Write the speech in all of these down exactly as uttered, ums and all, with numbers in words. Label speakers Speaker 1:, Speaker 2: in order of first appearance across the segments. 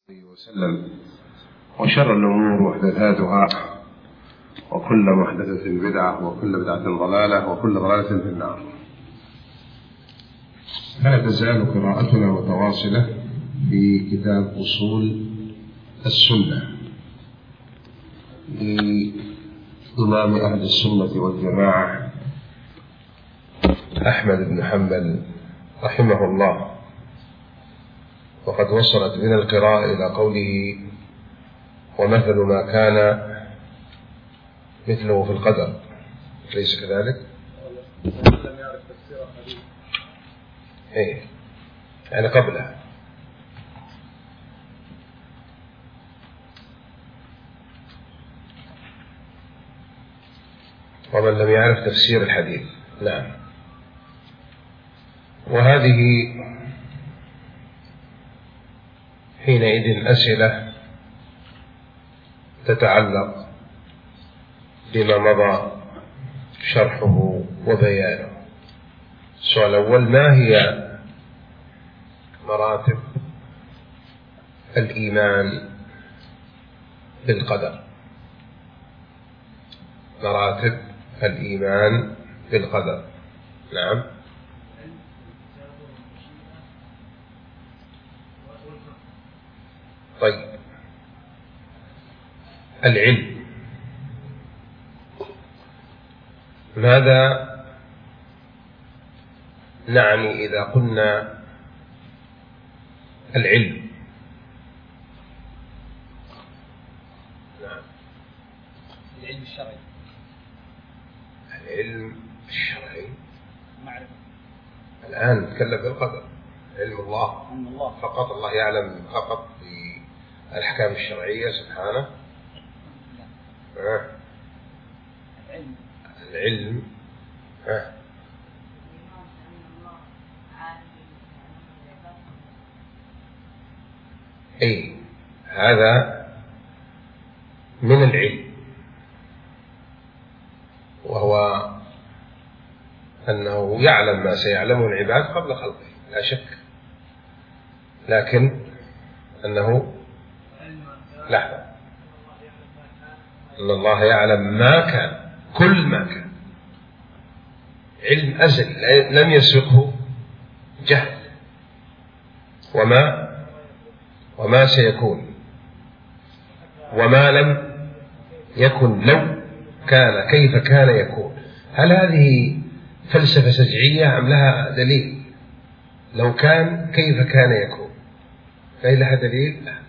Speaker 1: وسلم وشر الأمور محدثاتها وكل محدثة بدعة وكل بدعة ضلالة وكل ضلالة في النار. لا تزال قراءتنا متواصلة في كتاب أصول السنة لإمام أهل السنة والجماعة أحمد بن حنبل رحمه الله، وقد وصلت بنا القراءة إلى قوله: ومثل ما كان مثله في القدر. ليس كذلك؟ إيه يعني قبله. ومن لم يعرف تفسير الحديث. نعم. وهذه حينئذ أسئلة تتعلق بما مضى شرحه وبيانه. السؤال الأول: ما هي مراتب الإيمان بالقدر؟ مراتب الإيمان بالقدر. نعم. طيب، العلم، ماذا نعني إذا قلنا العلم؟ نعم.
Speaker 2: العلم الشرعي.
Speaker 1: العلم الشرعي،
Speaker 2: معرفة.
Speaker 1: الآن نتكلم بالقدر. علم الله.
Speaker 2: علم الله
Speaker 1: فقط، الله يعلم فقط بالأحكام الشرعية سبحانه. آه.
Speaker 2: العلم
Speaker 1: العلم آه. أي هذا من العلم، وهو أنه يعلم ما سيعلمه العباد قبل خلقه، لا شك، لكن أنه لحظة أن الله يعلم ما كان، كل ما كان، علم أزلي لم يسبقه جهل، وما وما سيكون، وما لم يكن لو كان كيف كان يكون. هل هذه فلسفة سجعية أم لها دليل؟ لو كان كيف كان يكون، فهي لها دليل؟ لا.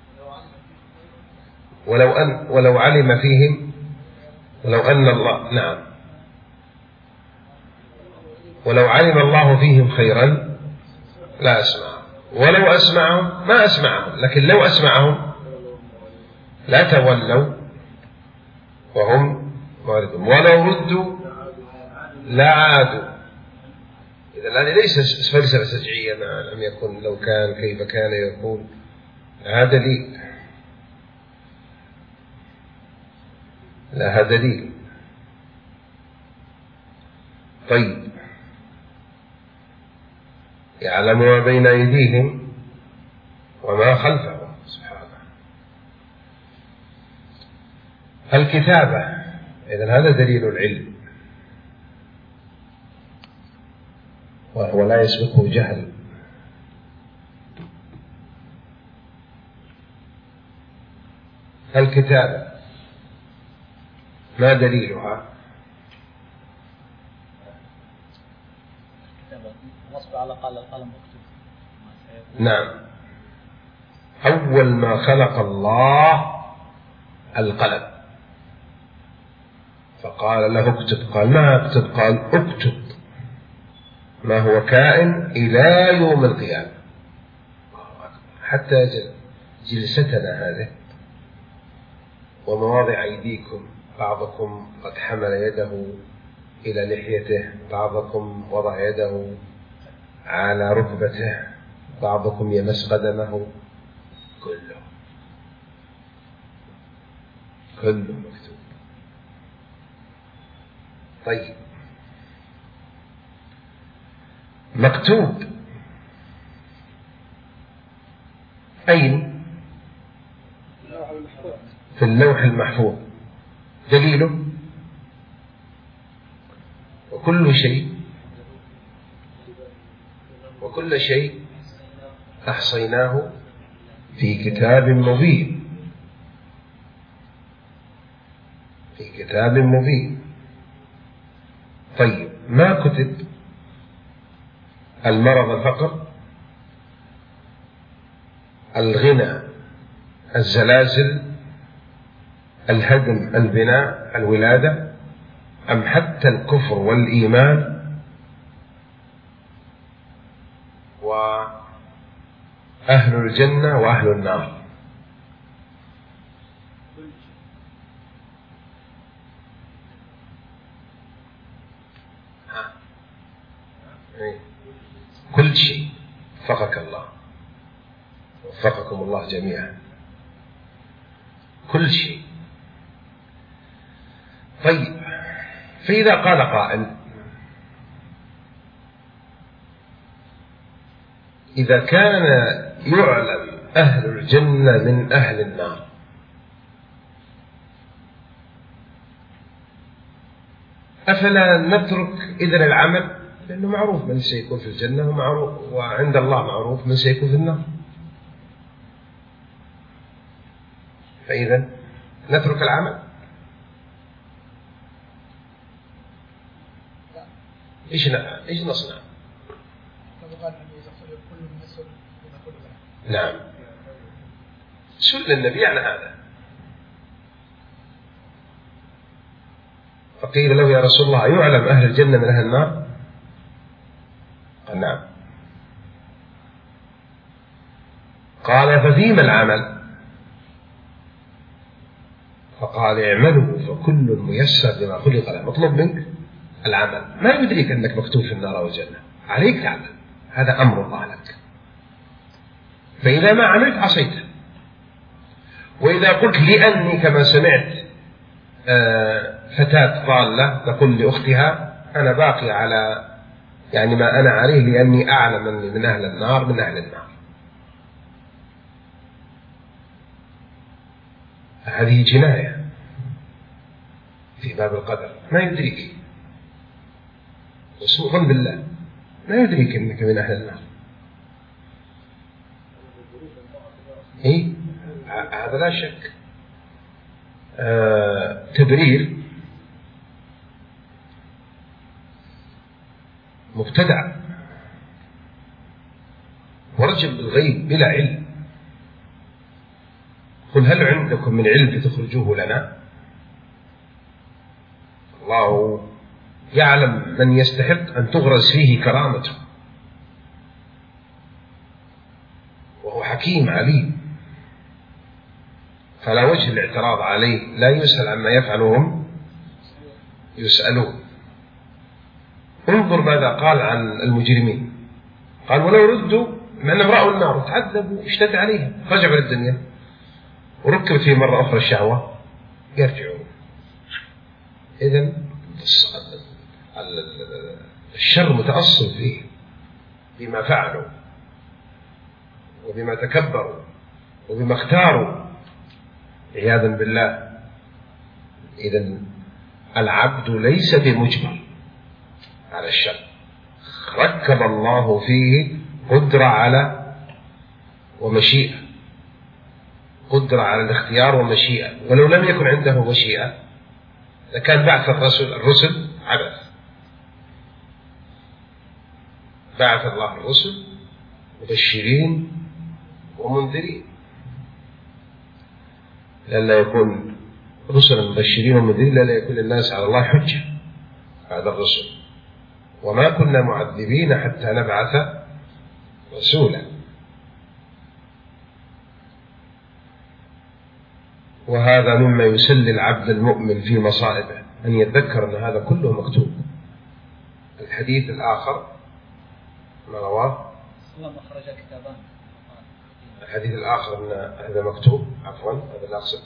Speaker 1: ولو أن ولو علم فيهم، ولو أن الله، نعم، ولو علم الله فيهم خيرا لا أسمعهم، ولو أسمعهم ما أسمعهم، لكن لو أسمعهم لا تولوا وهم معرضون، ولو ردوا لا عادوا. إذا هذه ليست فلسفة سجعية، ما لم يكن لو كان كيف كان يكون، هذا دليل، لا هذا دليل. طيب، يعلم ما بين أيديهم وما خلفهم سبحانه. الكتابة، إذن هذا دليل العلم، وهو لا يسبقه جهل. الكتابة ما دليلها؟
Speaker 2: نصب على قال القلم مكتوب.
Speaker 1: نعم. أول ما خلق الله القلم فقال له اكتب، قال ما اكتب، قال اكتب ما هو كائن إلى يوم القيامة. حتى جلستنا هذه ومواضع أيديكم، بعضكم قد حمل يده إلى لحيته، بعضكم وضع يده على ركبته، بعضكم يمس قدمه، كله كله مكتوب. طيب، مكتوب أين؟ في اللوح المحفوظ. دليله وكل شيء وكل شيء أحصيناه في كتاب مبين في كتاب مبين. طيب ما كتب؟ المرض، الفقر، الغنى، الزلازل، الهدم، البناء، الولادة، أم حتى الكفر والإيمان وأهل الجنة وأهل النار؟ كل شيء. وفقك الله، وفقكم الله جميعا. كل شيء. طيب، فإذا قال قائل: إذا كان يعلم أهل الجنة من أهل النار، أفلا نترك إذن العمل؟ لأنه معروف من سيكون في الجنة، ومعروف وعند الله معروف من سيكون في النار. فإذا نترك العمل؟ إيش إيش نصنع؟ نعم، سئل النبي عن هذا فقيل له: يا رسول الله، يعلم أهل الجنة من أهل النار؟ قال: نعم. قال: ففيما العمل؟ فقال: اعملوا فكل ميسر لما خلق له. مطلوب منك العمل، ما يدريك أنك مكتوب في النار أو الجنة، عليك تعمل، هذا أمر الله لك. فإذا ما عملت عصيت. وإذا قلت لأني كما سمعت فتاة ضالة تقول لأختها: أنا باقي على يعني ما أنا عليه لأني أعلم أني من أهل النار من أهل النار، هذه جناية في باب القدر. ما يدريك، وسوء ظن بالله، ما يدريك أنك من أهل النار. إيه؟ هذا لا شك. آه تبرير مبتدع ورجل بالغيب بلا علم. قل: هل عندكم من علم فتخرجوه لنا؟ الله يعلم من يستحق أن تغرز فيه كرامته، وهو حكيم عليم، فلا وجه الاعتراض عليه. لا يسأل عما يفعلهم يسألون. انظر ماذا قال عن المجرمين. قال: ولو ردوا، مع أنهم رأوا النار وتعذبوا اشتد عليهم، رجعوا للدنيا وركبت فيه مرة أخرى الشهوة، يرجعون. إذن الشر متأصل فيه بما فعلوا وبما تكبروا وبما اختاروا عياذا بالله. إذن العبد ليس بمجبر على الشر، ركب الله فيه قدرة على ومشيئة، قدرة على الاختيار ومشيئة. ولو لم يكن عنده مشيئة لكان بعث الرسل الرسل عبث. بعث الله الرسل مبشرين ومنذرين، لئلا يكون رسلا مبشرين ومنذرين لئلا يكون للناس على الله حجة بعد الرسل. وما كنا معذبين حتى نبعث رسولا. وهذا مما يسلي العبد المؤمن في مصائبه، أن يتذكر أن هذا كله مكتوب. الحديث الآخر ما رواه الحديث الآخر أن هذا مكتوب، عفوا هذا لا أقصد،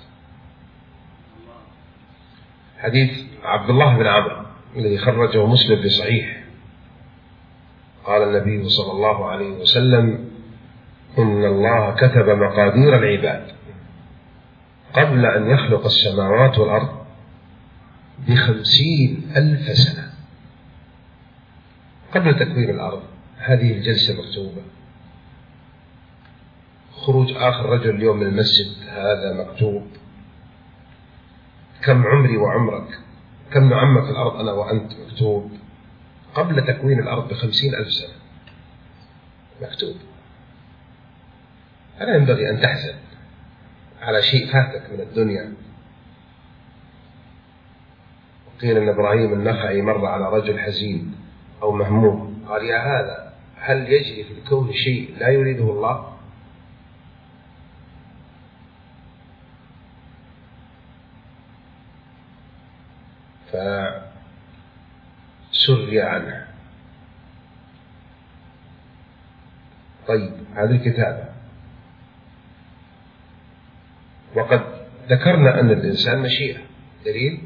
Speaker 1: حديث عبد الله بن عمرو الذي خرجه مسلم في صحيح. قال النبي صلى الله عليه وسلم: إن الله كتب مقادير العباد قبل أن يخلق السماوات والأرض بخمسين ألف سنة، قبل تكوين الأرض. هذه الجلسة مكتوبة. خروج آخر رجل اليوم من المسجد هذا مكتوب. كم عمري وعمرك، كم نعمر في الأرض أنا وأنت، مكتوب قبل تكوين الأرض بخمسين ألف سنة، مكتوب. ألا ينبغي أن تحزن على شيء فاتك من الدنيا. قيل أن إبراهيم النخعي مر على رجل حزين أو مهموم، قال: يا هذا، هل يجري في الكون شيء لا يريده الله؟ فسري عنه. طيب، هذه الكتابة. وقد ذكرنا أن الإنسان مشيئة، دليل.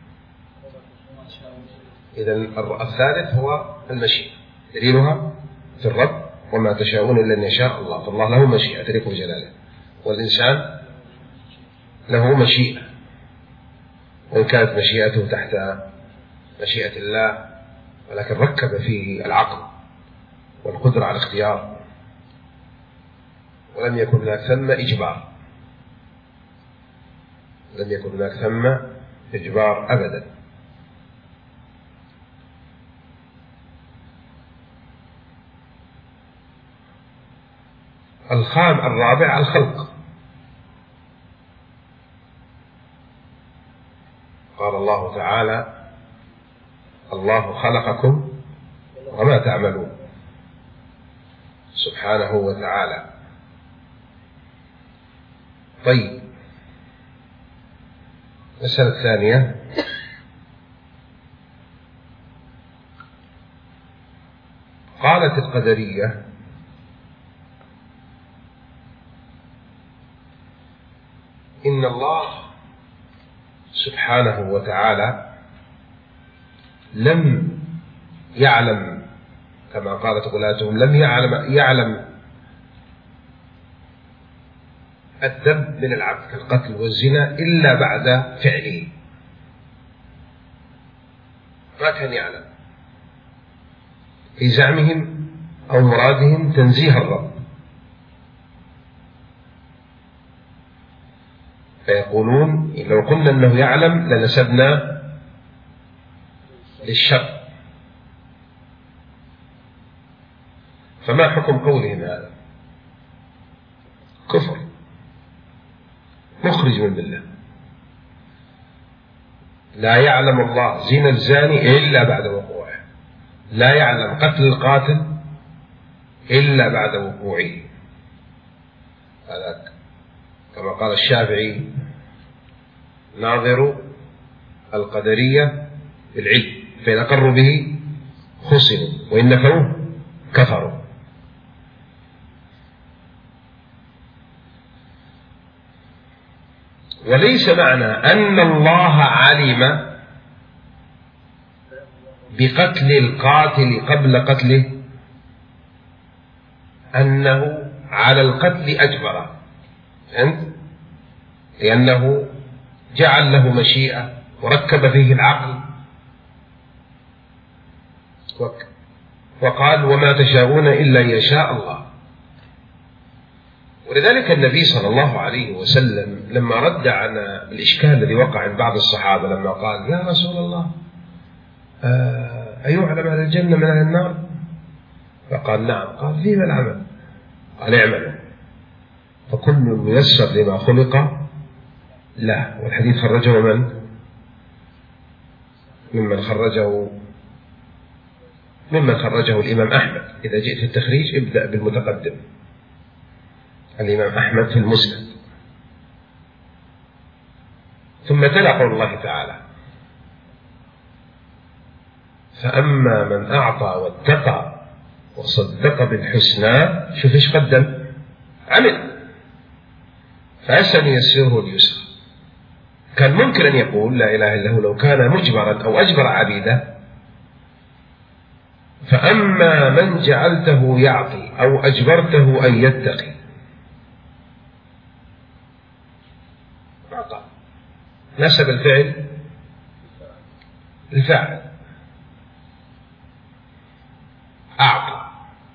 Speaker 1: إذن الثالث هو المشيئة، دليلها في الرب: وما تشاءون إلا أن يشاء الله. فالله له مشيئة تليق بجلاله، والإنسان له مشيئة، وإن كانت مشيئته تحت مشيئة الله، ولكن ركب فيه العقل والقدرة على الاختيار، ولم يكن هناك ثم إجبار، لم يكن هناك ثم إجبار أبدا. الخام الرابع الخلق. قال الله تعالى: الله خلقكم وما تعملون، سبحانه وتعالى. طيب، المسألة الثانية: قالت القدرية: إن الله سبحانه وتعالى لم يعلم، كما قالت غلاتهم، لم يعلم يعلم الذنب من العبد كالقتل والزنا إلا بعد فعله. ما كان يعلم، في زعمهم أو مرادهم تنزيه الرب، فيقولون: لو قلنا أنه يعلم لنسبنا للشر. فما حكم قولهم هذا؟ كفر مخرج من بالله. لا يعلم الله زنا الزاني إلا بعد وقوعه، لا يعلم قتل القاتل إلا بعد وقوعه. هذا كما قال الشافعي: ناظروا القدرية بالعلم، فإن أقروا به خصموا وإن نفوه كفروا. وليس معنى أن الله علم بقتل القاتل قبل قتله أنه على القتل أجبر، فهمت؟ لأنه جعل له مشيئة وركب فيه العقل، وقال: وما تشاءون إلا يشاء الله. ولذلك النبي صلى الله عليه وسلم لما رد عن الإشكال الذي وقع عند بعض الصحابة لما قال: يا رسول الله، أيعلم أهل الجنة من أهل النار؟ فقال: نعم. قال: فيما العمل؟ قال: اعملوا فكل ميسر لما خلق له. والحديث خرجه من؟ ممن خرجه ممن خرجه الإمام أحمد. إذا جئت في التخريج ابدأ بالمتقدم، الإمام أحمد في المسند. ثم تلا قول الله تعالى: فأما من أعطى واتقى وصدق بالحسنى. شوف إيش قدم؟ عمل، فسنيسره اليسر. كان ممكن أن يقول لا إله إلا هو لو كان مجبرا أو أجبر عبيده: فأما من جعلته يعطي أو أجبرته أن يتقي. أعطى، نسب الفعل الفاعل، أعطى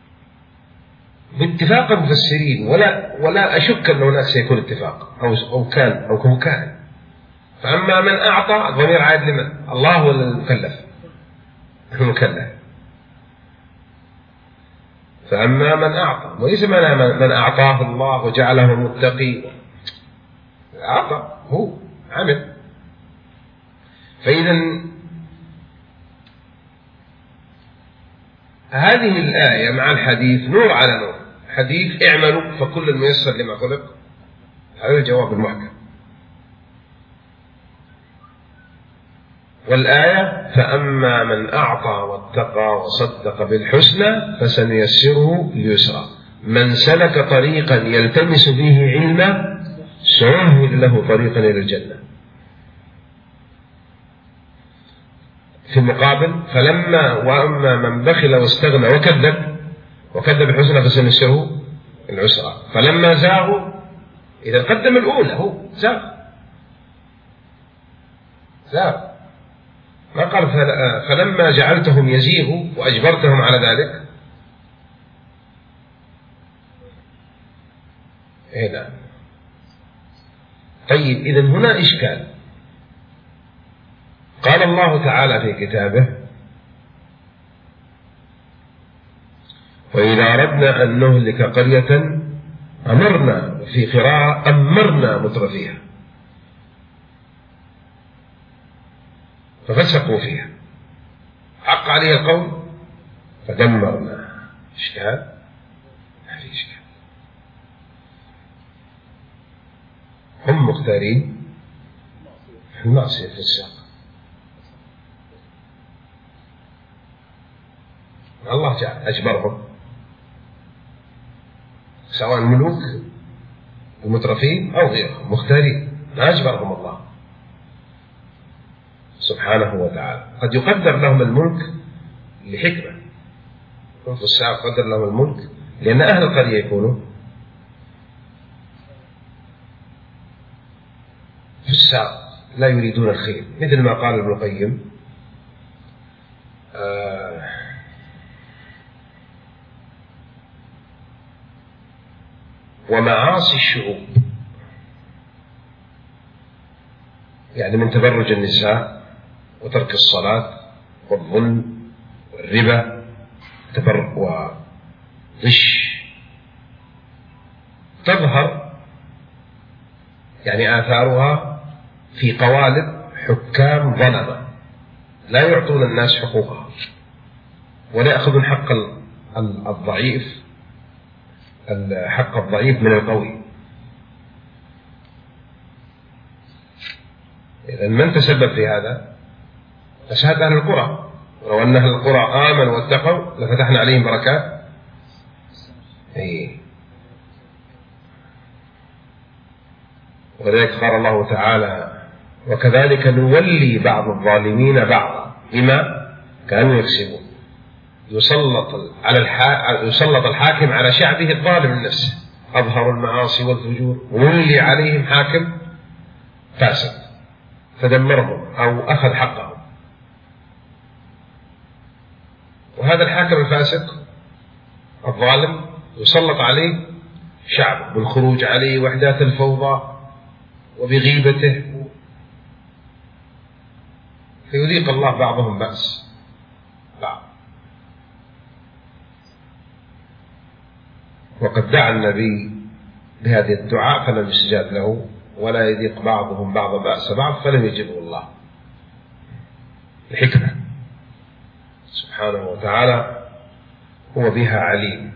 Speaker 1: باتفاق المفسرين، ولا ولا أشك أن هناك سيكون اتفاق أو أو كان أو كم كان. فأما من أعطى الضمير عائد لمن؟ الله ولا المكلف؟ المكلف. فأما من أعطى، وليس معنى من أعطاه الله وجعله متقي، أعطى هو عمل. فإذا هذه الآية مع الحديث نور على نور. حديث اعملوا فكل ميسر لما خلق، هذا الجواب المحكم. والآية فأما من أعطى واتقى وصدق بالحسنى فسنيسره لليسرى، من سلك طريقا يلتمس فيه علما سهل له طريقا إلى الجنة. في المقابل فلما وأما من بخل واستغنى وكذب وكذب الحسنى فسنيسره العسرى. فلما زاغوا، إذا قدم الأولى، هو زاغ زاغ ما قال فلما جعلتهم يزيغوا وأجبرتهم على ذلك. هنا طيب، إذن هنا إشكال. قال الله تعالى في كتابه وإذا أردنا أن نهلك قرية أمرنا، في قراءة أمرنا مترفيها ففسقوا فيها حق عليه القول فدمرنا. إشكال؟ ما في إشكال، هم مختارين المعصية في الساق. الله جعل أجبرهم، سواء الملوك المترفين أو غيرهم مختارين، ما أجبرهم الله سبحانه وتعالى. قد يقدر لهم الملك لحكمة، في الساق قدر لهم الملك لأن أهل القرية يكونوا في الساق لا يريدون الخير، مثل ما قال ابن القيم آه ومعاصي الشعوب، يعني من تبرج النساء وترك الصلاة والظلم والربا تبر وغش تظهر يعني آثارها في قوالب حكام ظلمة لا يعطون الناس حقوقها ولا يأخذون حق الضعيف حق الضعيف من القوي. إذن من تسبب في هذا؟ فساد أهل القرى، ولو أن أهل القرى آمنوا واتقوا لفتحنا عليهم بركات. إيه. ولذلك قال الله تعالى وكذلك نولي بعض الظالمين بعضا بما كانوا يكسبون. يسلط على الحا... يسلط الحاكم على شعبه الظالم من نفسه، أظهر المعاصي والفجور، وولي عليهم حاكم فاسد فدمرهم أو أخذ حقهم. وهذا الحاكم الفاسق الظالم يسلط عليه شعب بالخروج عليه وإحداث الفوضى وبغيبته، فيذيق الله بعضهم بأس بعض. وقد دعا النبي بهذه الدعاء فلم يستجاب له، ولا يذيق بعضهم بعض بأس بعض فلم يجبه الله الحكمة سبحانه وتعالى، هو بها عليم.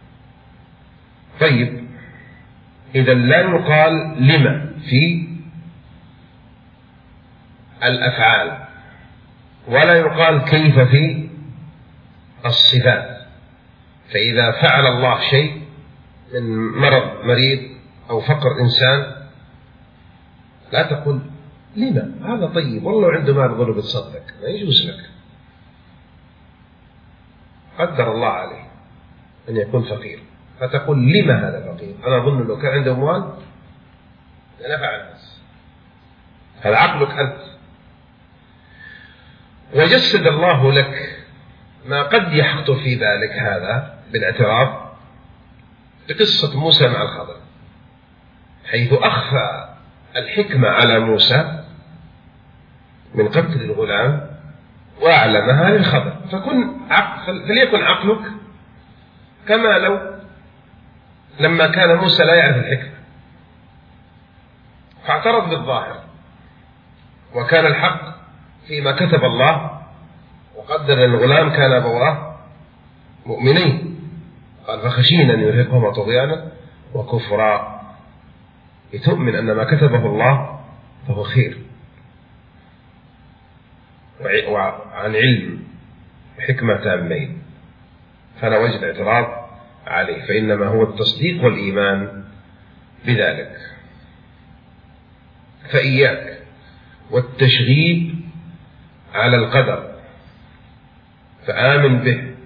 Speaker 1: طيب، إذا لا يقال لما في الأفعال، ولا يقال كيف في الصفات. فإذا فعل الله شيء من مرض مريض أو فقر إنسان لا تقول لما هذا طيب والله عنده مال ظلم بتصدق، ما يجوز لك. قدر الله عليه أن يكون فقير فتقول لما هذا فقير، أنا أظن لو كان عنده أموال لنفع الناس. هذا عقلك أنت. وجسد الله لك ما قد يحط في ذلك هذا بالاعتراف بقصة موسى مع الخضر، حيث أخفى الحكمة على موسى من قتل الغلام وأعلمها للخضر. فكن عقل، فليكن عقلك كما لو لما كان موسى لا يعرف الحكمة فاعترض بالظاهر، وكان الحق فيما كتب الله وقدر الغلام كان أبواه مؤمنين، قال فخشينا أن يرهقهما طغيانا وكفرا. لتؤمن أن ما كتبه الله فهو خير وعن علم وحكمة تامين، فلا وجه الاعتراض عليه، فإنما هو التصديق والإيمان بذلك. فإياك والتشغيب على القدر، فآمن به،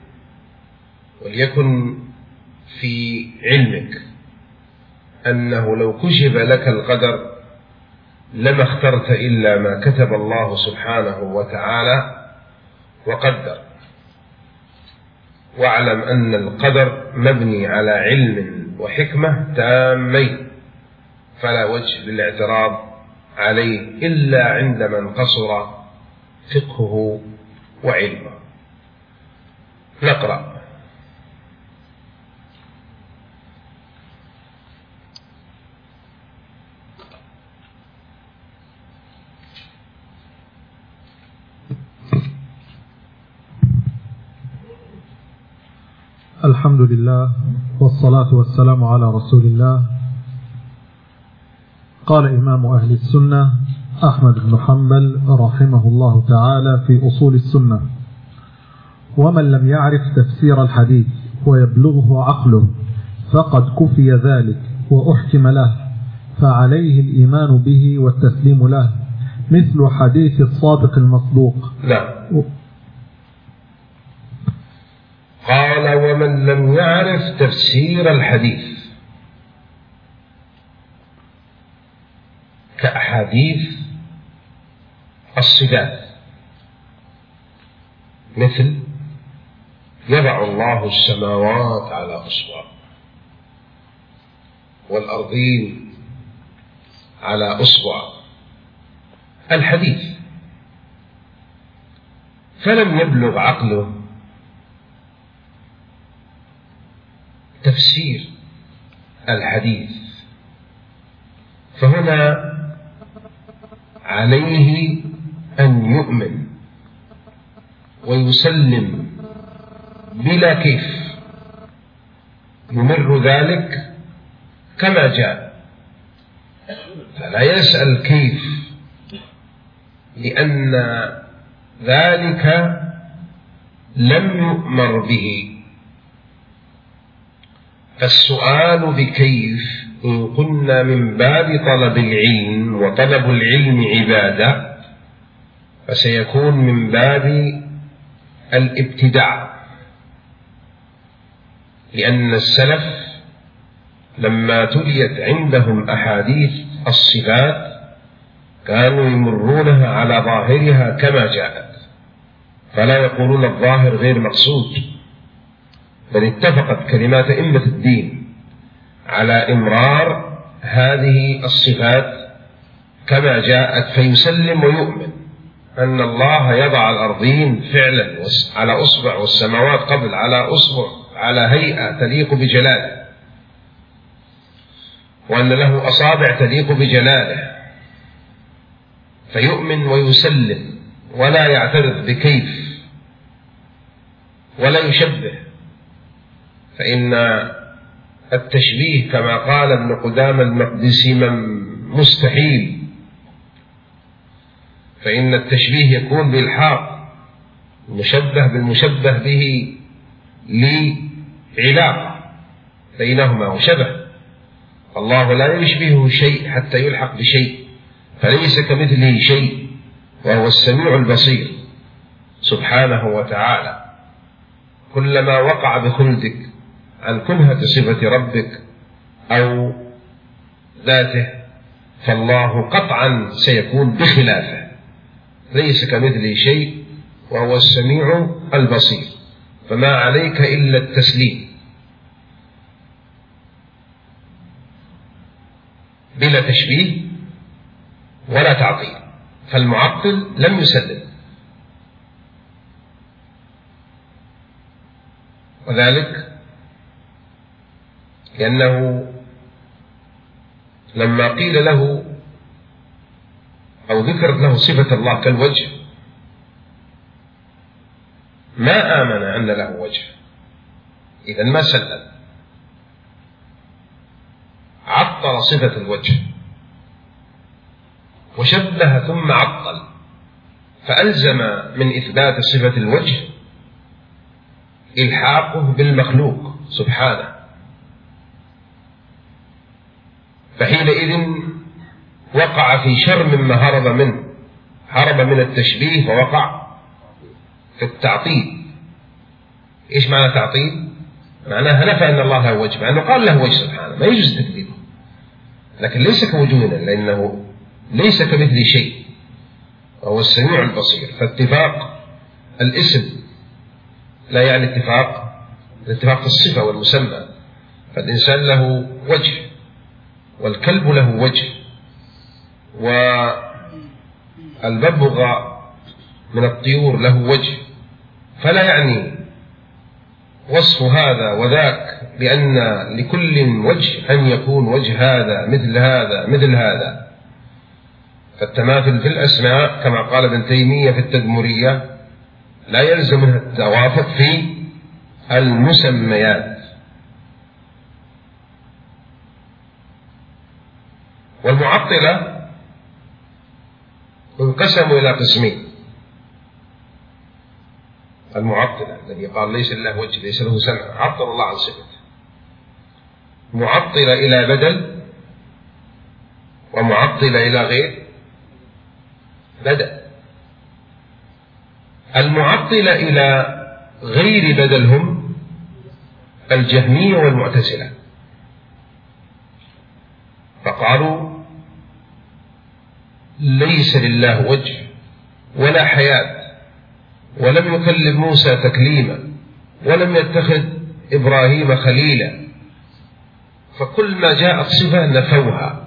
Speaker 1: وليكن في علمك أنه لو كشف لك القدر لما اخترت إلا ما كتب الله سبحانه وتعالى وقدر. واعلم أن القدر مبني على علم وحكمة تامين، فلا وجه للاعتراض عليه إلا عندما انقصر فقهه وعلمه. نقرأ.
Speaker 3: الحمد لله والصلاة والسلام على رسول الله. قال إمام أهل السنة أحمد بن حنبل رحمه الله تعالى في أصول السنة: ومن لم يعرف تفسير الحديث ويبلغه عقله فقد كفي ذلك وأحكم له، فعليه الإيمان به والتسليم له، مثل حديث الصادق المصدوق.
Speaker 1: لا. قال: ومن لم يعرف تفسير الحديث كأحاديث الصفات، مثل يضع الله السماوات على أصبع والأرضين على أصبع، الحديث، فلم يبلغ عقله تفسير الحديث، فهنا عليه أن يؤمن ويسلم بلا كيف، يمر ذلك كما جاء، فلا يسأل كيف، لأن ذلك لم يؤمر به. فالسؤال بكيف إن كنا من باب طلب العلم، وطلب العلم عبادة، فسيكون من باب الابتداع، لأن السلف لما تليت عندهم أحاديث الصفات كانوا يمرونها على ظاهرها كما جاءت، فلا يقولون الظاهر غير مقصود، بل اتفقت كلمات أئمة الدين على إمرار هذه الصفات كما جاءت، فيسلم ويؤمن أن الله يضع الأرضين فعلا على أصبع، والسماوات قبل على أصبع، على هيئة تليق بجلاله، وأن له أصابع تليق بجلاله، فيؤمن ويسلم ولا يعترض بكيف ولا يشبه. فإن التشبيه كما قال ابن قدامة المقدسي مستحيل، فإن التشبيه يكون بالحاق، المشبه بالمشبه به لعلاقة بينهما وشبه. الله لا يشبهه شيء حتى يلحق بشيء، فليس كمثله شيء، وهو السميع البصير سبحانه وتعالى. كلما وقع بخلدك عن كنهة صفة ربك أو ذاته فالله قطعا سيكون بخلافه، ليس كمثله شيء وهو السميع البصير، فما عليك إلا التسليم بلا تشبيه ولا تعطيل. فالمعطل لم يسلم، وذلك لأنه لما قيل له أو ذكرت له صفة الله كالوجه ما آمن أن له وجه، إذن ما سلم، عطل صفة الوجه وشبه ثم عطل، فألزم من إثبات صفة الوجه إلحاقه بالمخلوق سبحانه، فحينئذ وقع في شر مما هرب منه، هرب من التشبيه فوقع في التعطيل. إيش معنى تعطيل؟ معناها نفى أن الله له وجه، مع أنه قال له وجه سبحانه، ما يجوز تكذيبه، لكن ليس كوجودنا لأنه ليس كمثل شيء وهو السميع البصير. فاتفاق الاسم لا يعني اتفاق الاتفاق في الصفة والمسمى، فالإنسان له وجه والكلب له وجه والببغاء من الطيور له وجه، فلا يعني وصف هذا وذاك بأن لكل وجه أن يكون وجه هذا مثل هذا مثل هذا. فالتماثل في الأسماء كما قال ابن تيمية في التدمرية لا يلزم منها التوافق في المسميات. والمعطلة انقسموا إلى قسمين: المعطلة الذي قال ليس له وجه ليس له سمع، عطل الله عن صفته، معطلة إلى بدل ومعطلة إلى غير بدل. المعطلة إلى غير بدل هم الجهمية والمعتزلة، فقالوا ليس لله وجه ولا حياة، ولم يكلم موسى تكليما، ولم يتخذ إبراهيم خليلا، فكل ما جاءت صفة نفوها.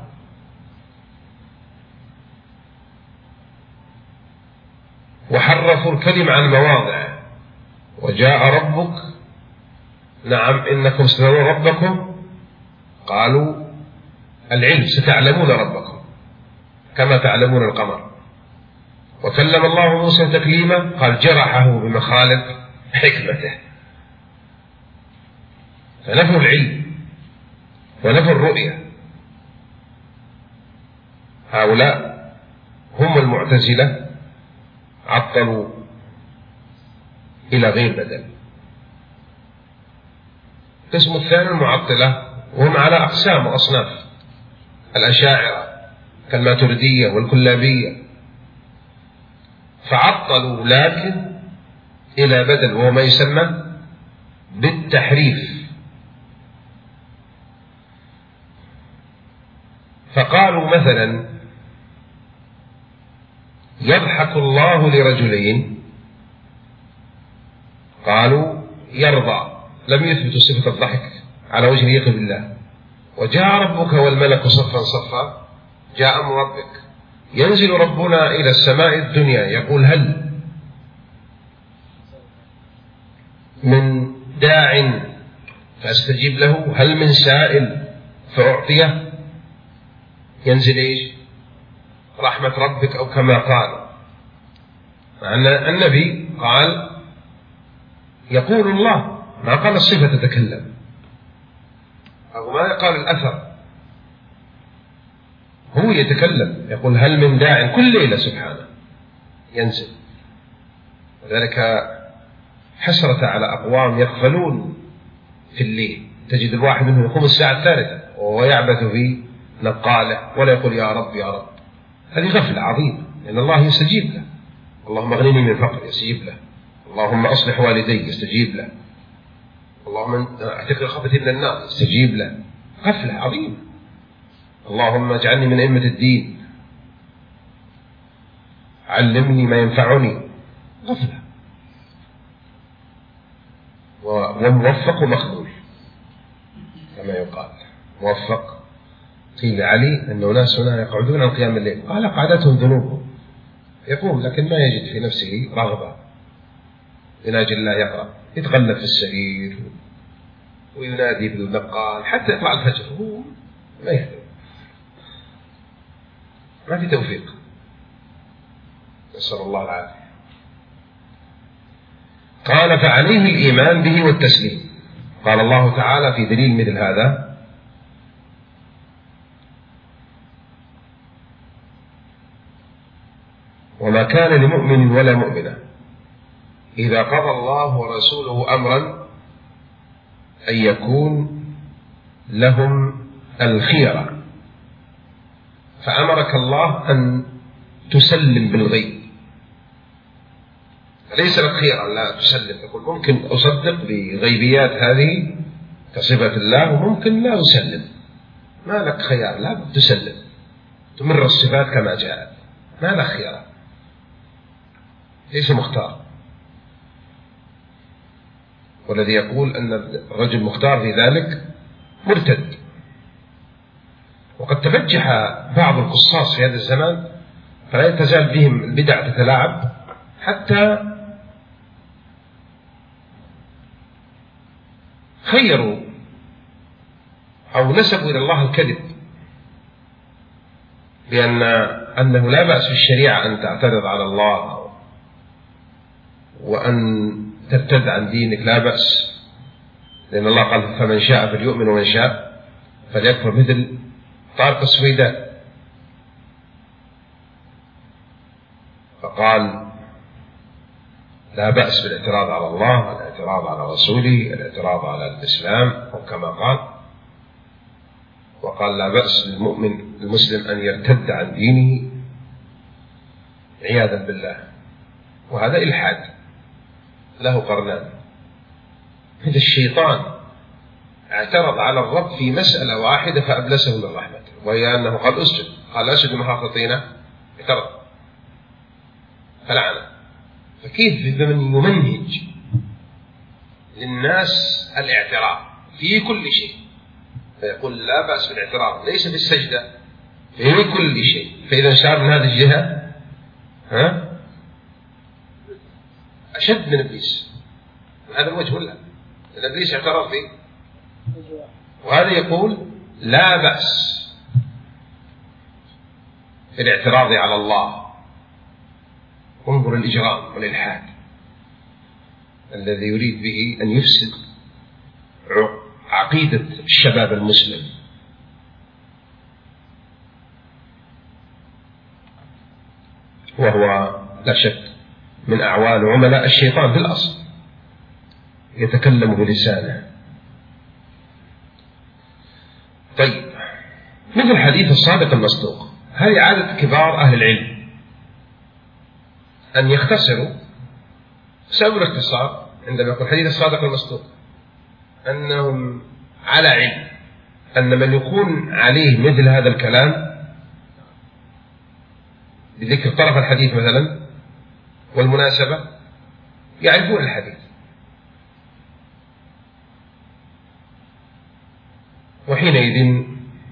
Speaker 1: وحرفوا الكلمة عن مواضعه، وجاء ربك، نعم إنكم سترون ربكم، قالوا العلم ستعلمون ربكم كما تعلمون القمر. وكلم الله موسى تكليما، قال جرحه بمخالف حكمته. فنفوا العلم ونفوا الرؤية. هؤلاء هم المعتزلة، عطلوا إلى غير بدل. القسم الثاني المعطلة، وهم على أقسام وأصناف: الأشاعرة كالماتريدية والكلابية، فعطلوا لكن إلى بدل، وهو ما يسمى بالتحريف. فقالوا مثلا يضحك الله لرجلين، قالوا يرضى، لم يثبتوا صفة الضحك على وجه يليق بالله. وجاء ربك والملك صفا صفا، جاء أمر ربك، ينزل ربنا إلى السماء الدنيا يقول هل من داع فأستجيب له، هل من سائل فأعطيه. ينزل إيش؟ رحمة ربك، أو كما قال. أن النبي قال يقول الله، ما قال الصفة تتكلم، أو ما قال الأثر، هو يتكلم يقول هل من داع، كل ليلة سبحانه ينزل. وذلك حسرة على أقوام يغفلون في الليل، تجد الواحد منهم يقوم الساعة الثالثة وهو يعبث في نقاله ولا يقول يا رب يا رب. هذه غفلة عظيمة، لأن الله يستجيب له. اللهم اغنني من فقر، يستجيب له. اللهم أصلح والدي، يستجيب له. اللهم اعتق رقبتي من النار، يستجيب له. غفلة عظيمة. اللهم اجعلني من أئمة الدين، علمني ما ينفعني، غفلة. وموفق ومخذول كما يقال. موفق قيل علي أن ناس هنا يقعدون عن قيام الليل، قال قعدتهم ذنوبهم، يقوم لكن ما يجد في نفسه رغبة يناجي الله، يقرأ، يتغلب في السرير وينادي بالبقال حتى يطلع الفجر، هو ما يهدم، ما في توفيق، نسأل الله العافية. قال فعليه الإيمان به والتسليم. قال الله تعالى في دليل مثل هذا: وما كان لمؤمن ولا مؤمنة إذا قضى الله ورسوله أمرا أن يكون لهم الخيرة، فأمرك الله أن تسلم بالغيب، ليس لك خيرا لا تسلم، تقول ممكن أصدق بغيبيات هذه كصفة الله وممكن لا أسلم، ما لك خيار، لا تسلم، تمر الصفات كما جاءت، ما لك خيار، ليس مختار. والذي يقول أن الرجل مختار في ذلك مرتد. وقد تبجح بعض القصاص في هذا الزمان، فلا تزال بهم البدع تتلاعب حتى خيروا أو نسبوا إلى الله الكذب، بأن أنه لا بأس في الشريعة أن تعترض على الله وأن ترتد عن دينك، لا بأس، لأن الله قال فمن شاء فليؤمن ومن شاء فليكفر، مثل طارق السويدان، فقال لا بأس بالاعتراض على الله، الاعتراض على رسوله، الاعتراض على الإسلام، أو كما قال، وقال لا بأس للمؤمن المسلم أن يرتد عن دينه عياذا بالله، وهذا إلحاد له قرنان. هذا الشيطان اعترض على الرب في مسألة واحدة فأبلسه من رحمته، وهي أنه قد أسجد، قال أسجد مخافة طينة، اعترض فلعنه. فكيف بمن يمنهج للناس الاعتراض في كل شيء، فيقول لا بأس بالاعتراض ليس في السجدة، في كل شيء، فإذا شعر من هذه الجهة ها أشد من إبليس من هذا الوجه، ولا إبليس اعترض فيه، وهذا يقول لا بأس في الاعتراض على الله. انظر الإجرام والإلحاد الذي يريد به أن يفسد عقيدة الشباب المسلم. وهو لا شك من أعوان عملاء الشيطان في الأصل، يتكلم بلسانه. طيب، مثل حديث الصادق المصدوق، هذه عادة كبار أهل العلم أن يختصروا. سبب الاختصار عندما يقول حديث الصادق المصدوق أنهم على علم أن من يكون عليه مثل هذا الكلام بذكر طرف الحديث مثلا والمناسبة يعرفون الحديث، وحينئذ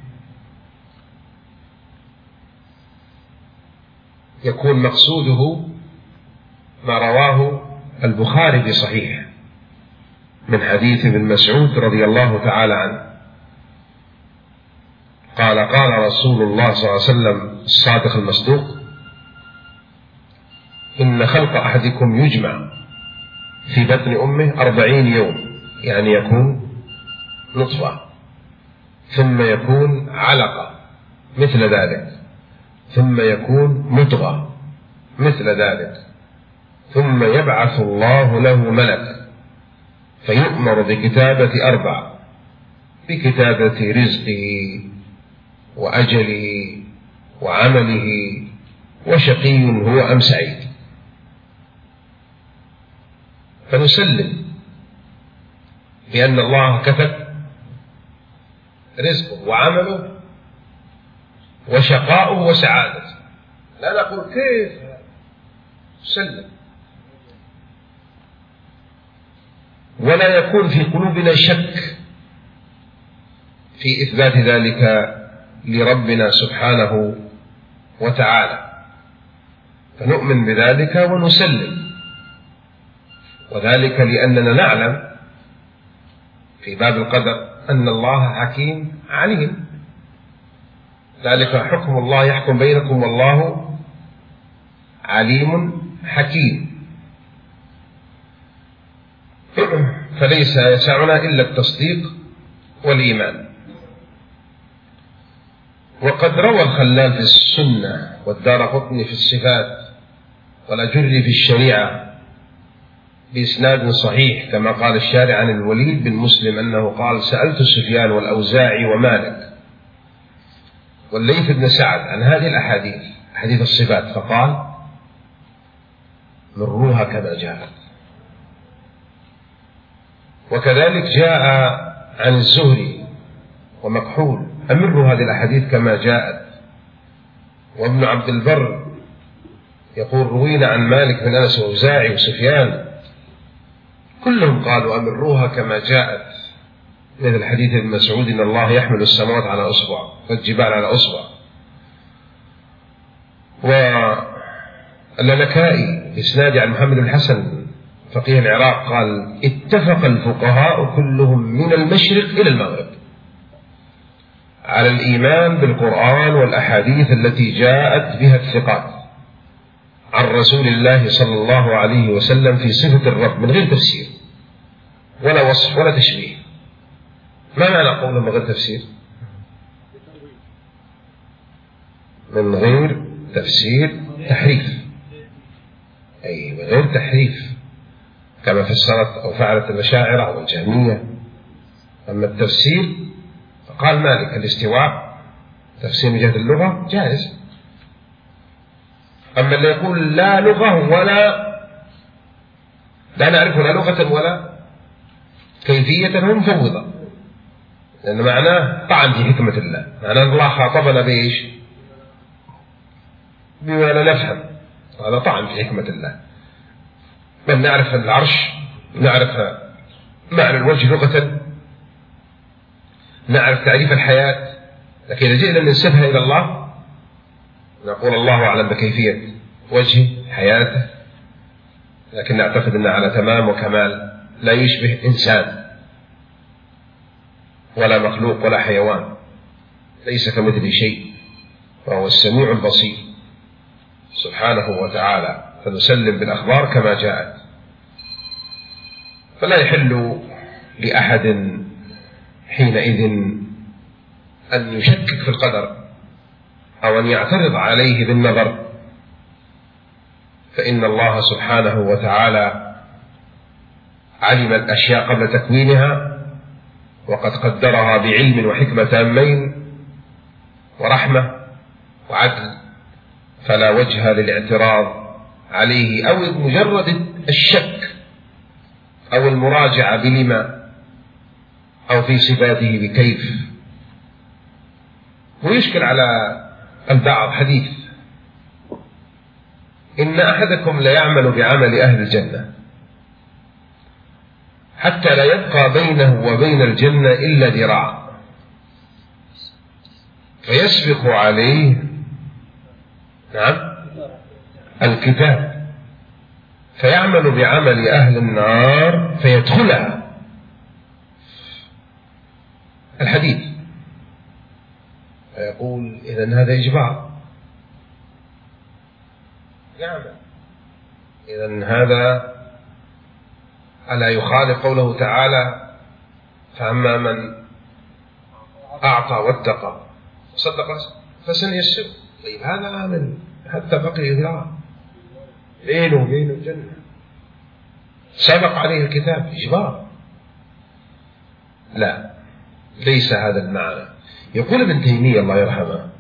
Speaker 1: يكون مقصوده ما رواه البخاري في صحيح من حديث ابن مسعود رضي الله تعالى عنه قال قال رسول الله صلى الله عليه وسلم الصادق المصدوق: إن خلق أحدكم يجمع في بطن أمه أربعين يوم، يعني يكون نطفة، ثم يكون علقة مثل ذلك، ثم يكون مضغة مثل ذلك، ثم يبعث الله له ملك فيؤمر بكتابة أربع: بكتابة رزقه وأجله وعمله وشقي هو أم سعيد. فنسلم بأن الله كتب رزقه وعمله وشقاؤه وسعادته. لا نقول كيف سلم، ولا يكون في قلوبنا شك في إثبات ذلك لربنا سبحانه وتعالى، فنؤمن بذلك ونسلم، وذلك لأننا نعلم في باب القدر أن الله حكيم عليم، ذلك حكم الله يحكم بينكم والله عليم حكيم. فليس يسعنا إلا التصديق والإيمان. وقد روى الخلال في السنة والدارقطني في الصفات والأجري في الشريعة بإسناد صحيح كما قال الشارع عن الوليد بن مسلم أنه قال: سألت سفيان والأوزاعي ومالك والليث بن سعد عن هذه الأحاديث، حديث الصفات، فقال: مروها كما جاءت. وكذلك جاء عن الزهري ومكحول: أمروا هذه الأحاديث كما جاءت. وابن عبد البر يقول: روينا عن مالك بن أنس وأوزاعي وسفيان كلهم قالوا أمروها كما جاءت، مثل حديث ابن مسعود: إن الله يحمل السماوات على أصبع والجبال على أصبع. واللالكائي إسناد عن محمد بن الحسن فقيه العراق قال: اتفق الفقهاء كلهم من المشرق إلى المغرب على الإيمان بالقرآن والأحاديث التي جاءت بها الثقات عن رسول الله صلى الله عليه وسلم في صفة الرب من غير تفسير ولا وصف ولا تشبيه. ما معنى قوله من غير تفسير؟ من غير تفسير تحريف، أي من غير تحريف كما فسرت أو فعلت الأشاعرة أو الجهمية. أما التفسير فقال مالك: الاستواء تفسير من جهة اللغة جائز. أما اللي يقول لا لغة ولا لا نعرف لا لغة ولا كيفية هم مفوضة، لأن معناه طعن في حكمة الله، معناه الله خاطبنا بإيش؟ بما لا نفهم، هذا طعن في حكمة الله. بل نعرف العرش، نعرف معنى الوجه لغة، نعرف تعريف الحياة، لكن إذا جئنا ننسبها إلى الله نقول الله أعلم بكيفية وجه حياته، لكن نعتقد أنه على تمام وكمال، لا يشبه إنسان ولا مخلوق ولا حيوان، ليس كمثله شيء، وهو السميع البصير سبحانه وتعالى. فنسلم بالأخبار كما جاءت، فلا يحل لأحد حينئذ أن يشكك في القدر أو أن يعترض عليه بالنظر، فإن الله سبحانه وتعالى علم الأشياء قبل تكوينها، وقد قدرها بعلم وحكمة تامين ورحمة وعدل، فلا وجه للاعتراض عليه أو مجرد الشك أو المراجعة بلما أو في صفاته بكيف. ويشكل على البعض حديث: إن أحدكم ليعمل بعمل أهل الجنة حتى لا يبقى بينه وبين الجنة إلا ذراع، فيسبق عليه نعم الكتاب فيعمل بعمل أهل النار فيدخلها. الحديث فيقول: إذن هذا إجبار يعمل، إذن هذا ألا يخالف قوله تعالى: فأما من أعطى واتقى صدق فسنيسره. طيب هذا آمن حتى بقي ذراع بينه وبين الجنة، سبق عليه الكتاب، إجبار. لا، ليس هذا المعنى. يقول ابن تيمية الله يرحمه: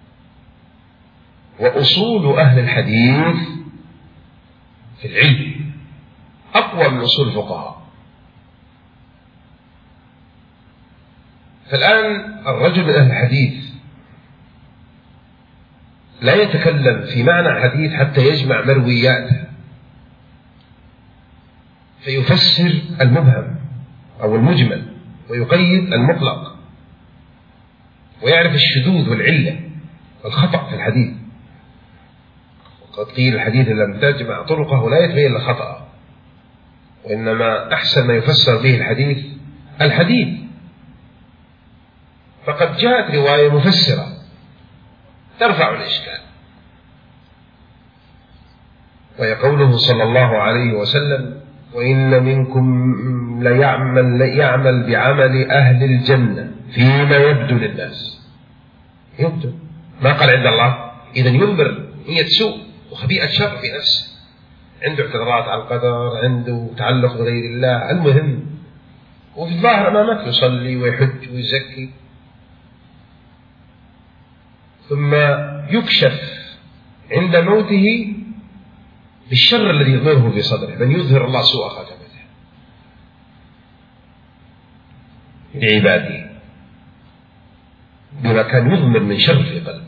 Speaker 1: وأصول أهل الحديث في العلم أقوى من أصول الفقهاء. فالآن الرجل من أهل الحديث لا يتكلم في معنى حديث حتى يجمع مروياته فيفسر المبهم أو المجمل ويقيد المطلق ويعرف الشذوذ والعلة والخطأ في الحديث. وقد قيل الحديث لم تجمع طرقه لا يتبين إلا خطأ، وإنما أحسن ما يفسر به الحديث الحديث. فقد جاءت رواية مفسرة ترفع الإشكال، وهي قوله صلى الله عليه وسلم: وإن منكم ليعمل, ليعمل بعمل أهل الجنة فيما يبدو للناس. يبدو ما قال عند الله. إذن ينبر نية سوء وخبيئة شر في نفسه، عنده اعتراضات على القدر، عنده تعلق بغير الله، المهم وفي الظاهر أمامك يصلي ويحج ويزكي، ثم يكشف عند موته بالشر الذي يظهره في صدره، بل يظهر الله سوء خاتمته لعباده بما كان يضمر من شر في قلبه.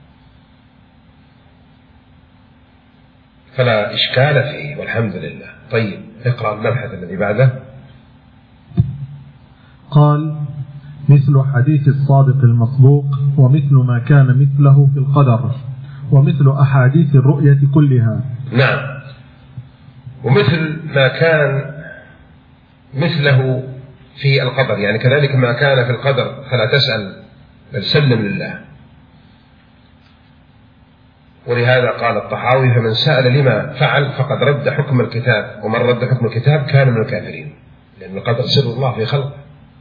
Speaker 1: فلا إشكال فيه والحمد لله. طيب اقرأ المبحث الذي بعده.
Speaker 3: قال: مثل حديث الصادق المصدوق، ومثل ما كان مثله في القدر، ومثل أحاديث الرؤية كلها.
Speaker 1: نعم، ومثل ما كان مثله في القدر، يعني كذلك ما كان في القدر فلا تسأل بل سلم لله. ولهذا قال الطحاوي: فمن سأل لما فعل فقد رد حكم الكتاب، ومن رد حكم الكتاب كان من الكافرين، لأن القدر سر الله في خلقه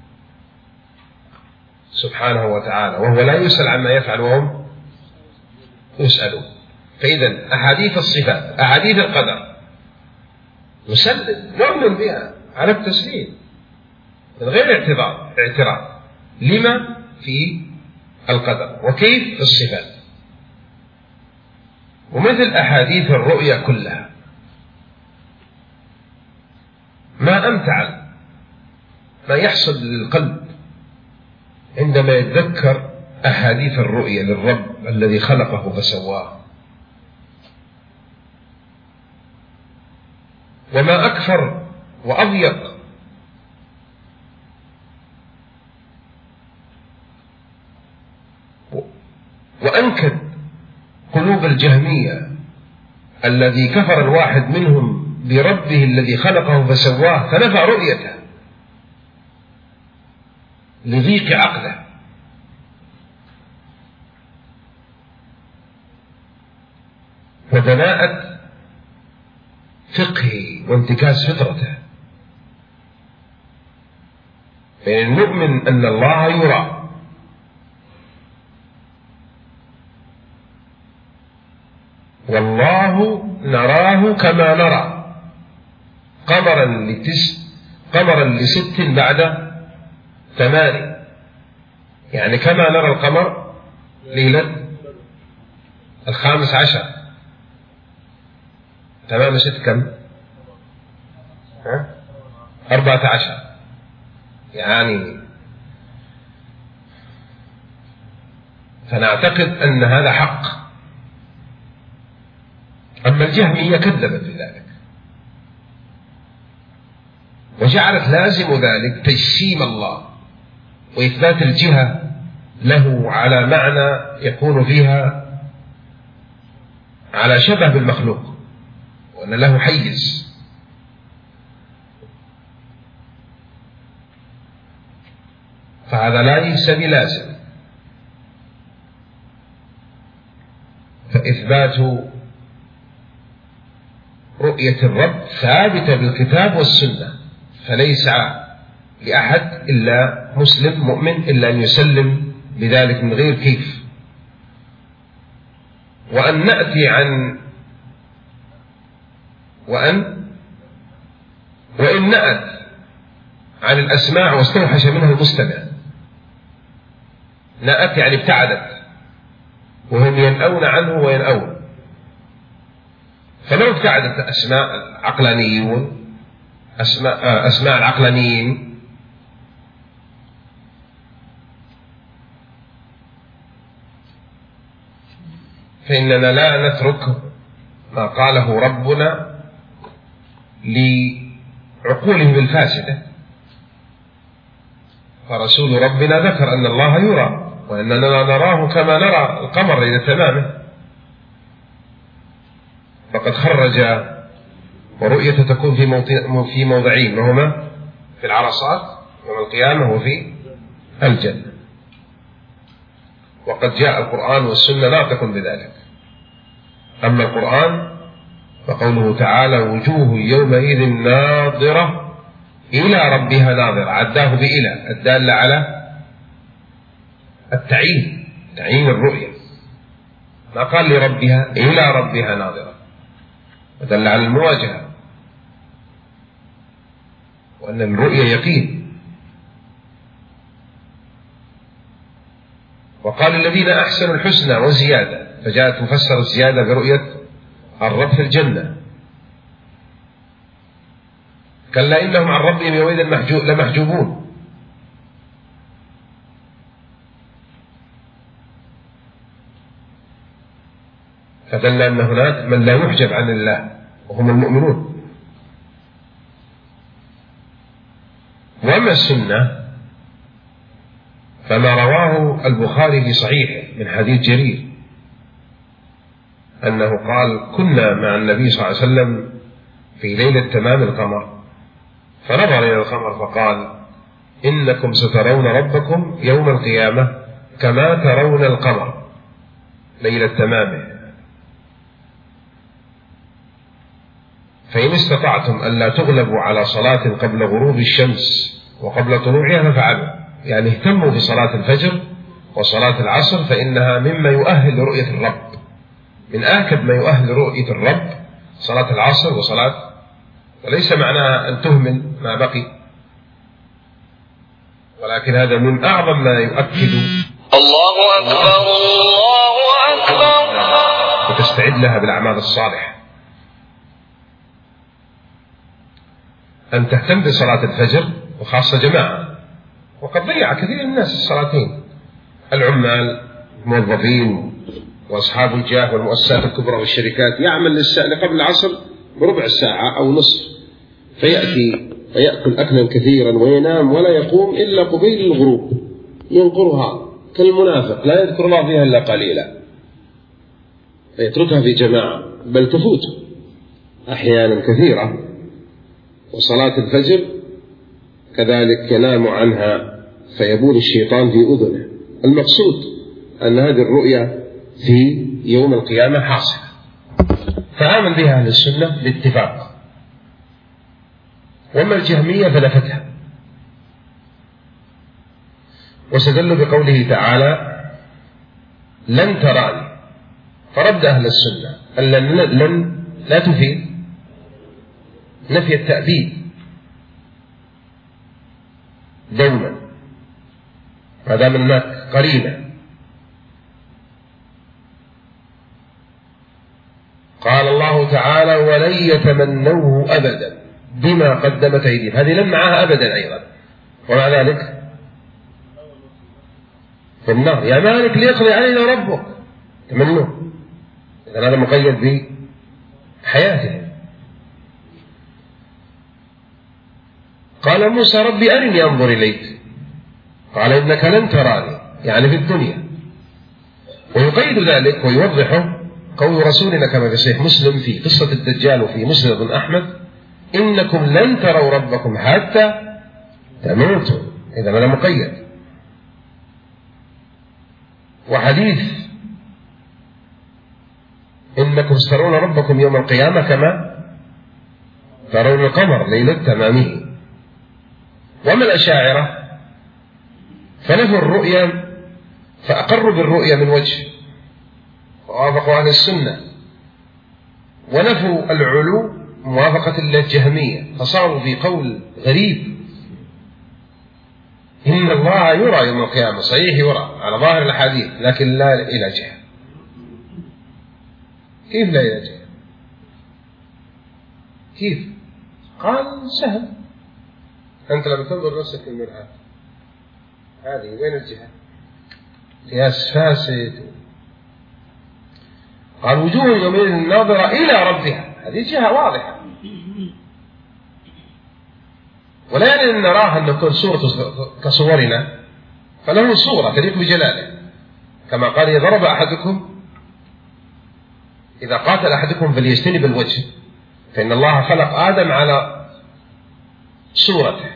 Speaker 1: سبحانه وتعالى، وهو لا يسأل عما يفعل وهم يسألون. فإذا أحاديث الصفات، أحاديث القدر نسلم نؤمن بها على التسليم من غير اعتراض اعتراض لما في القدر وكيف في الصفات. ومثل أحاديث الرؤيا كلها، ما أمتع ما يحصل للقلب عندما يتذكر أحاديث الرؤيا للرب الذي خلقه فسواه، وما أكثر وأضيق وأنكد قلوب الجهمية الذي كفر الواحد منهم بربه الذي خلقه فسواه فنفى رؤيته لضيق عقله. ودناءة فقهه وانتكاس فطرته. فإن نؤمن أن الله يرى، والله نراه كما نرى، قمرا لتس قمرا لست بعد ثمان، يعني كما نرى القمر ليلة الخامس عشر تمام ست كم؟ ها؟ أربعة عشر، يعني فنعتقد أن هذا حق. أما الجهمية كذبت بذلك وجعلت لازم ذلك تجسيم الله وإثبات الجهة له على معنى يكون فيها على شبه بالمخلوق، وأن له حيز. فهذا ليس بلازم. فإثبات رؤية الرب ثابتة بالكتاب والسنة، فليس لأحد إلا مسلم مؤمن إلا أن يسلم بذلك من غير كيف. وأن نأتي عن وأن وإن نأت عن الأسماع واستوحش منها المستمع. نأت يعني ابتعدت، وهم ينأون عنه وينأون. فلو ابتعدت أسماء العقلانيون أسماء, أسماء العقلانيين فإننا لا نترك ما قاله ربنا لعقولهم الفاسدة. فرسول ربنا ذكر أن الله يرى وأننا نراه كما نرى القمر ليلة تمامه، فقد خرج ورؤية تكون في موضعين وهما في العرصات يوم القيامة وفي الجنة، وقد جاء القرآن والسنة ناطق بذلك. أما القرآن فقوله تعالى وجوه يومئذ ناظرة إلى ربها ناظرة، عداه بإلى الدالة على التعيين، تعيين الرؤية، ما قال لربها إلى ربها ناظرة، ودل على المواجهة وأن الرؤية يقين. وقال الذين أحسنوا الحسنى وزيادة، فجاءت مفسر الزيادة برؤية الرب في الجنة. كلا إنهم عن ربهم يومئذ لمحجوبون. فدل أن هناك من لا يحجب عن الله وهم المؤمنون. وأما السنة فما رواه البخاري في صحيحه من حديث جرير أنه قال كنا مع النبي صلى الله عليه وسلم في ليلة تمام القمر، فنظر إلى القمر فقال إنكم سترون ربكم يوم القيامة كما ترون القمر ليلة تمامه، فإن استطعتم ألا تغلبوا على صلاة قبل غروب الشمس وقبل طلوعها فافعلوا. يعني اهتموا بصلاة الفجر وصلاة العصر، فإنها مما يؤهل لرؤية الرب، من آكد ما يؤهل رؤية الرب صلاة العصر وصلاة، وليس معناها أن تهمل ما بقي، ولكن هذا من أعظم ما يؤكد
Speaker 4: الله أكبر الله أكبر،
Speaker 1: وتستعد لها بالأعمال الصالحة. أن تهتم بصلاة الفجر وخاصة جماعة، وقد ضيع كثير من الناس الصلاتين، العمال الموظفين وأصحاب الجاه والمؤسسات الكبرى والشركات يعمل قبل العصر بربع ساعة أو نصف، فيأتي فيأكل أكلا كثيرا وينام ولا يقوم إلا قبيل الغروب، ينقرها كالمنافق لا يذكر الله فيها إلا قليلا، فيتركها في جماعة بل تفوت أحيانا كثيرة. وصلاة الفجر كذلك ينام عنها فيبول الشيطان في أذنه. المقصود أن هذه الرؤية في يوم القيامة حاصلة، فآمن بها أهل السنة باتفاق. وأما الجهمية فنفتها، واستدلوا بقوله تعالى لن تراني، فرد أهل السنة أن لن, لن لا تفيد نفي التأبيد دوما ما دام هناك قرينة. قال الله تعالى ولن يتمنوه أبدا بما قدمت أيديهم، هذه لن معها أبدا أيضا، ومع ذلك في النار يا مالك ليقضي علينا ربك، تمنوه، إذن هذا مقيد بحياته. قال موسى ربي أرني أنظر إليك، قال إنك لن تراني، يعني في الدنيا. ويقيد ذلك ويوضحه قول رسولنا كما في صحيح مسلم في قصة الدجال وفي مسند بن أحمد إنكم لن تروا ربكم حتى تموتوا، إذا هذا مقيد. وحديث إنكم سترون ربكم يوم القيامة كما ترون القمر ليلة تمامه. وما الأشاعرة فنفوا الرؤيا، فأقروا بالرؤيا من وجه ووافقوا أهل السنة، ونفوا العلو موافقة الجهمية، فصاروا في قول غريب إن الله يرى يوم القيامة، صحيح يرى على ظاهر الحديث لكن لا إلى جهة. كيف لا إلى جهة؟ كيف؟ قال سهل، أنت لما تنظر نفسك في المرآة هذه وين الجهة؟ قياس فاسد. قال وجوه يومئذ ناظرة إلى ربها، هذه جهة واضحة. ولا يعني أن نراها أن تكون صورة كصورنا، فله صورة تليق بجلاله، كما قال إذا ضرب أحدكم إذا قاتل أحدكم فليجتنب الوجه، فإن الله خلق آدم على صورته.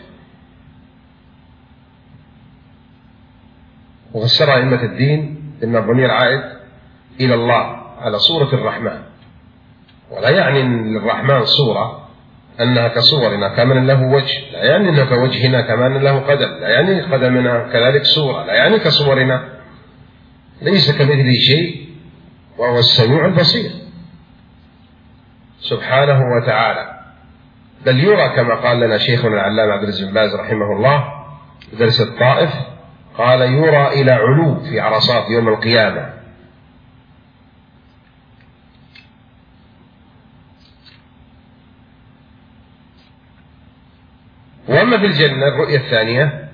Speaker 1: وفسر أئمة الدين أن الضمير عائد إلى الله على صورة الرحمن، ولا يعني للرحمن صورة أنها كصورنا كمن له وجه، لا يعني أنه كوجهنا كمن له قدم، لا يعني قدمنا كذلك صورة، لا يعني كصورنا، ليس كمثله شيء وهو السميع البصير سبحانه وتعالى. بل يرى كما قال لنا شيخنا العلامة عبد العزيز بن باز رحمه الله في درس الطائف، قال يرى إلى علو في عرصات يوم القيامة. وأما في الجنة الرؤية الثانية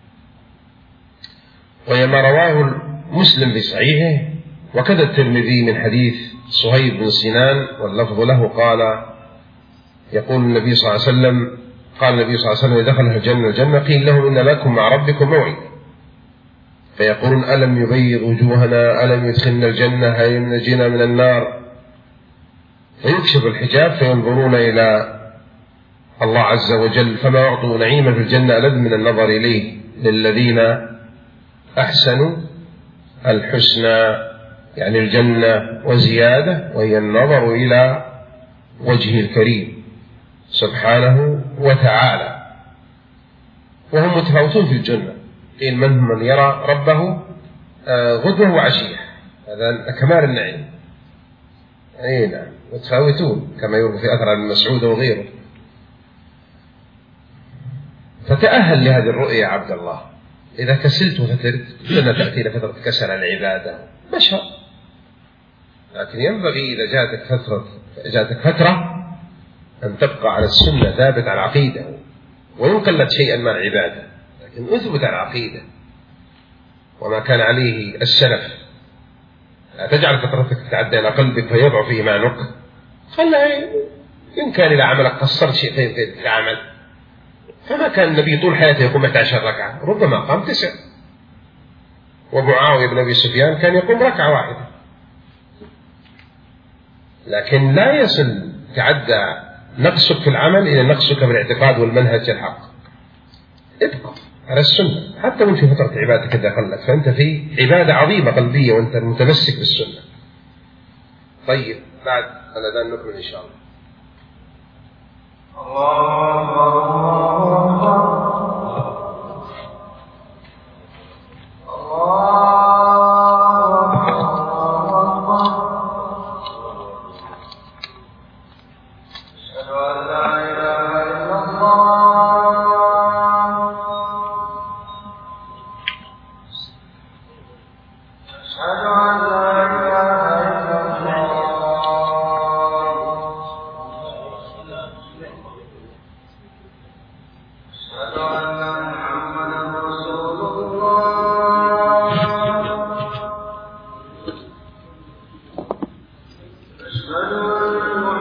Speaker 1: وهي ما رواه مسلم في صحيحه وكذا الترمذي من حديث صهيب بن سنان واللفظ له، قال يقول النبي صلى الله عليه وسلم قال النبي صلى الله عليه وسلم دخل الجنة الجنة قيل لهم إن لكم مع ربكم موعد، فيقولون ألم يبيض وجوهنا، ألم يدخلنا الجنة، هل نجينا من النار، فيكشف الحجاب فينظرون إلى الله عز وجل فما أعطوا نعيما في الجنة ألذ من النظر إليه للذين أحسنوا الحسنى، يعني الجنة وزيادة، وهي النظر إلى وجهه الكريم سبحانه وتعالى. وهم متفاوتون في الجنة، قيل من من يرى ربه غدوة وعشية، هذا كمال النعيم. أي نعم، متفاوتون كما يروى في أثر ابن مسعود وغيره. فتأهل لهذه الرؤية يا عبد الله، إذا كسلت وفترت لن تأتي لفترة كسل العبادة مشهر، لكن ينبغي إذا جاءتك فترة جاءتك فترة أن تبقى على السنة ثابت على العقيدة، وإن قلت شيئا مع العبادة لكن أثبت على العقيدة وما كان عليه السلف. لا تجعل فترتك تتعدى إلى قلبك فيضعف إيمانك، خلها إن كان إذا عملك قصرت شيء في العمل، فما كان النبي طول حياته يقوم إحدى عشرة ركعة، ربما قام تسع، ومعاوية بن أبي سفيان كان يقوم ركعة واحدة. لكن لا يصل تعدى نقصك في العمل إلى نقصك في الاعتقاد والمنهج الحق، ابقى على السنة حتى وانت في فترة عبادتك إذا قلت، فأنت في عبادة عظيمة قلبية وأنت متمسك بالسنة. طيب بعد الأذان نكمل إن شاء الله.
Speaker 5: أشهد